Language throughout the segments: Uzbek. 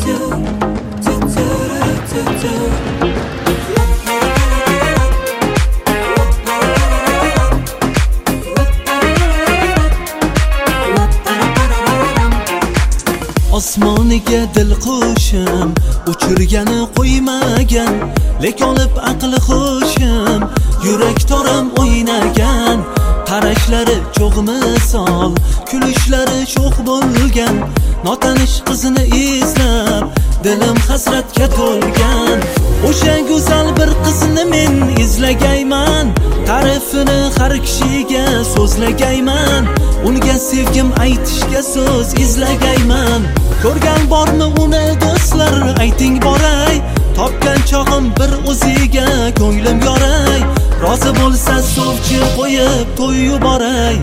Osmoniga dil qo'shim uchirgani qo'ymagan, lek olib aqli xushim yurak torim o'ynagan. Qarashlari cho'g' misol, kulishlari sho'x bo'lgan, notanish qizini izlab dilim hasratga to'lgan. O'sha go'zal bir qizni men izlagayman, ta'rifini har kishiga so'zlagayman, unga sevgim aytishga so'z izlagayman. Ko'rgan bormi uni do'stlar, ayting boray, topgan chog'im bir o'ziga ko'nglim yoray. Rozi bo'lsa sovchi qo'yib to'y yuboray.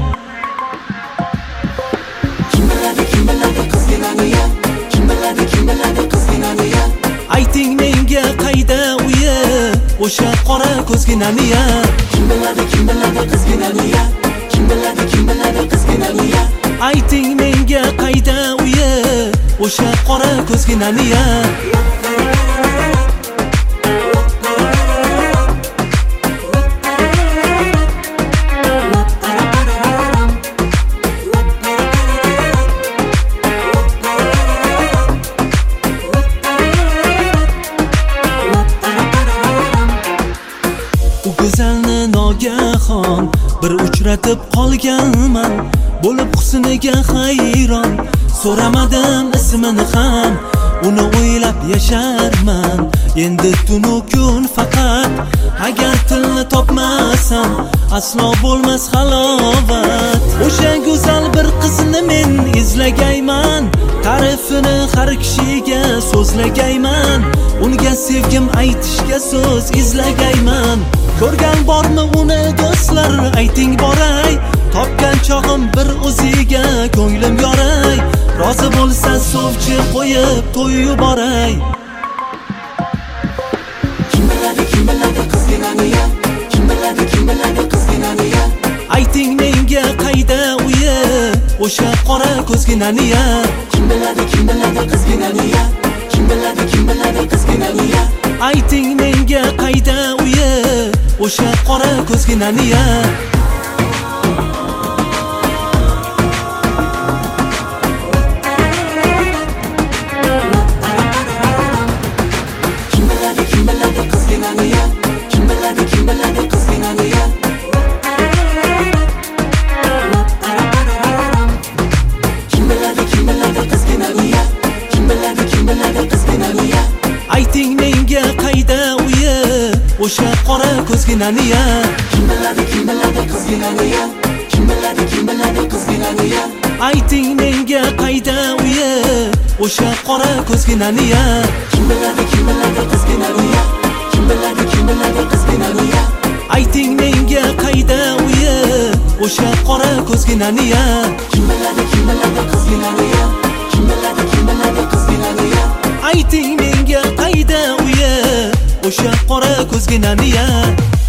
Kim biladi qizginani ya, kim biladi qizginani ya. Ayting menga qayda uyi, o'sha qora ko'zginani ya. Kim biladi qizginani ya, kim biladi qizginani ya. Ayting menga qayda uyi, o'sha qora ko'zginani ya. Go'zalni nogahon bir uchratib qolganman, bo'lib husniga hayron, so'ramadim ismini ham, uni o'ylab yasharman endi tunu kun faqat. Agar tilni topmasam aslo bo'lmas halovat. O'sha go'zal bir qizni men izlagayman, ta'rifini har kishiga so'zlagayman, unga sevgim aytishga so'z izlagayman. Ko'rgan bormi uni do'stlar, ayting boray, topgan chog'im bir o'ziga ko'nglim yoray. Rozi bo'lsa sovchi qo'yib to'y yuboray. Kim biladi qizginani ya, kim biladi qizginani ya. Ayting menga qayda uyi, o'sha qora ko'zginani ya. Kim biladi qizginani ya, kim biladi qizginani ya. Ayting menga qayda uyi, o'sha qora ko'zginani ya. Kim biladi qizginani ya, kim biladi qizginani ya. Kim biladi qizginani ya, kim biladi qizginani ya. Ayting menga qayda uyi, o'sha qora ko'zginani ya. Kim biladi qizginani ya, kim biladi qizginani ya. Ayting menga qayda uyi, o'sha qora ko'zginani ya. Kim biladi qizginani ya, kim biladi qizginani ya. Ayting menga qayda uyi, o'sha qora ko'zginani ya. Kim biladi qizginani ya, kim biladi qizginani ya. Ayting menga qayda uyi, o'sha qora ko'zginani ya.